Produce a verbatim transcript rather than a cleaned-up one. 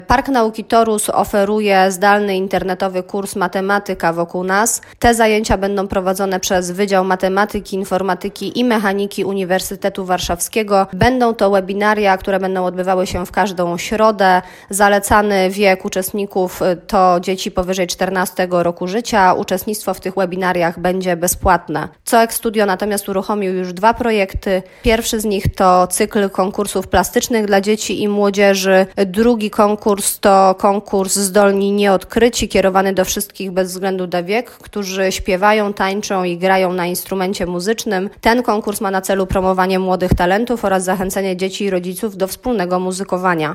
Park Nauki Torus oferuje zdalny internetowy kurs Matematyka wokół nas. Te zajęcia będą prowadzone przez Wydział Matematyki, Informatyki i Mechaniki Uniwersytetu Warszawskiego. Będą to webinaria, które będą odbywały się w każdą środę. Zalecany wiek uczestników to dzieci powyżej czternastego roku życia. Uczestnictwo w tych webinariach będzie bezpłatne. COEX Studio natomiast uruchomił już dwa projekty. Pierwszy z nich to cykl konkursów plastycznych dla dzieci i młodzieży. Drugi konkurs to konkurs Zdolni Nieodkryci, kierowany do wszystkich bez względu na wiek, którzy śpiewają, tańczą i grają na instrumencie muzycznym. Ten konkurs ma na celu promowanie młodych talentów oraz zachęcenie dzieci i rodziców do wspólnego muzykowania.